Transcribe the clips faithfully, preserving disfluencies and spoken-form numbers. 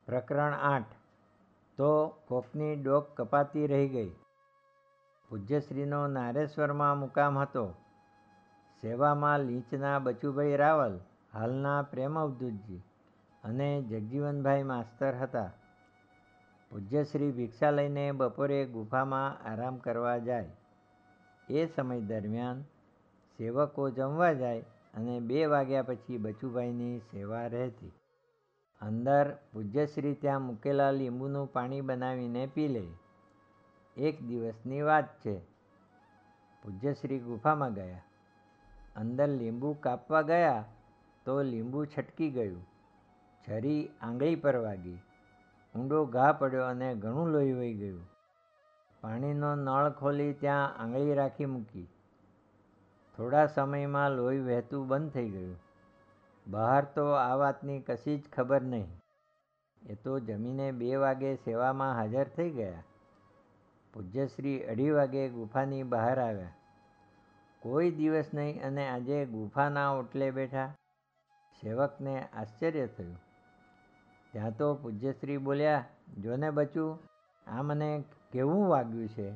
પ્રકરણ આઠ. તો કોકની ડોક કપાતી રહી ગઈ. પૂજ્યશ્રીનો નારેશ્વરમાં મુકામ હતો. સેવામાં લીંચના બચુભાઈ રાવલ, હાલના પ્રેમ અવધૂતજી અને જગજીવનભાઈ માસ્તર હતા. પૂજ્યશ્રી ભિક્ષા લઈને બપોરે ગુફામાં આરામ કરવા જાય. એ સમય દરમિયાન સેવકો જમવા જાય અને બે વાગ્યા પછી બચુભાઈની સેવા રહેતી. અંદર પૂજ્યશ્રી ત્યાં મૂકેલા લીંબુનું પાણી બનાવીને પી લે. એક દિવસની વાત છે. પૂજ્યશ્રી ગુફામાં ગયા. અંદર લીંબુ કાપવા ગયા તો લીંબુ છટકી ગયું. છરી આંગળી પર વાગી. ઊંડો ઘા પડ્યો અને ઘણું લોહી વહી ગયું. પાણીનો નળ ખોલી ત્યાં આંગળી રાખી મૂકી. થોડા સમયમાં લોહી વહેતું બંધ થઈ ગયું. બહાર તો આ વાતની કશી જ ખબર નહીં. એ તો જમીને બે વાગે સેવામાં હાજર થઈ ગયા. પૂજ્યશ્રી અઢી વાગે ગુફાની બહાર આવ્યા. કોઈ દિવસ નહીં અને આજે ગુફાના ઓટલે બેઠા. સેવકને આશ્ચર્ય થયું. ત્યાં તો પૂજ્યશ્રી બોલ્યા, જોને બચુ, આ મને કેવું વાગ્યું છે.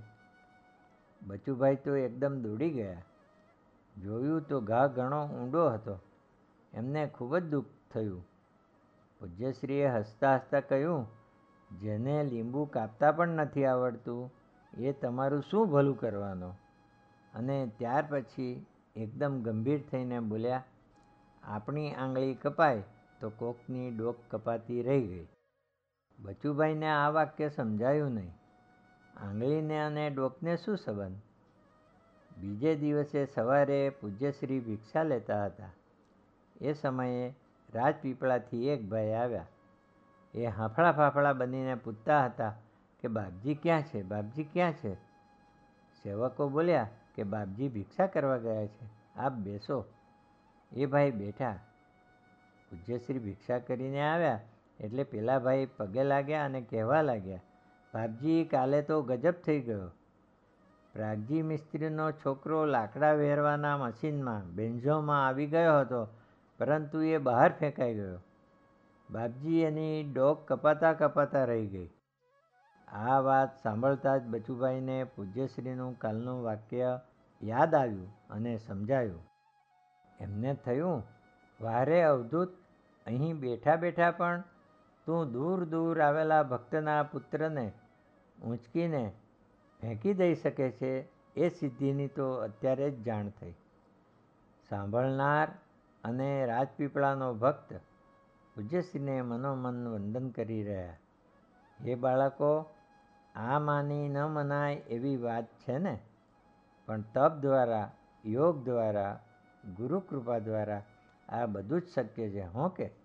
બચુભાઈ તો એકદમ દોડી ગયા. જોયું તો ઘા ઘણો ઊંડો હતો. એમને ખૂબ જ દુઃખ થયું. પૂજ્યશ્રીએ હસતા હસતા કહ્યું, જેને લીંબુ કાપતા પણ નથી આવડતું એ તમારું શું ભલું કરવાનો? અને ત્યાર પછી એકદમ ગંભીર થઈને બોલ્યા, આપણી આંગળી કપાય તો કોકની ડોક કપાતી રહી ગઈ. બચુભાઈને આ વાક્ય સમજાયું નહીં. આંગળીને અને ડોકને શું સંબંધ? બીજે દિવસે સવારે પૂજ્યશ્રી ભિક્ષા લેતા હતા. એ સમયે રાજપીપળાથી એક ભાઈ આવ્યા. એ હાંફળા ફાફડા બનીને પૂછતા હતા કે બાપજી ક્યાં છે, બાપજી ક્યાં છે? સેવકો બોલ્યા કે બાપજી ભિક્ષા કરવા ગયા છે, આપ બેસો. એ ભાઈ બેઠા. પૂજ્યશ્રી ભિક્ષા કરીને આવ્યા એટલે પેલા ભાઈ પગે લાગ્યા અને કહેવા લાગ્યા, બાપજી કાલે તો ગજબ થઈ ગયો. પ્રાગજી મિસ્ત્રીનો છોકરો લાકડા વેરવાના મશીનમાં બેન્ઝોમાં આવી ગયો હતો, પરંતુ એ બહાર ફેંકાઈ ગયો. બાપજી એની ડોક કપાતા કપાતા રહી ગઈ. આ વાત સાંભળતા જ બચુભાઈને પૂજ્યશ્રીનું કાલનું વાક્ય યાદ આવ્યું અને સમજાયું. એમને થયું, વારે અવધૂત, અહીં બેઠા બેઠા પણ તું દૂર દૂર આવેલા ભક્તના પુત્રને ઊંચકીને ફેંકી દઈ શકે છે, એ સિદ્ધિની તો અત્યારે જ જાણ થઈ. સાંભળનાર અને રાજપીપળાનો ભક્ત પૂજ્યશ્રીને મનોમન વંદન કરી રહ્યા. એ બાળકો, આ માની ન મનાય એવી વાત છે ને, પણ તપ દ્વારા, યોગ દ્વારા, ગુરુકૃપા દ્વારા આ બધું જ શક્ય છે. હો કે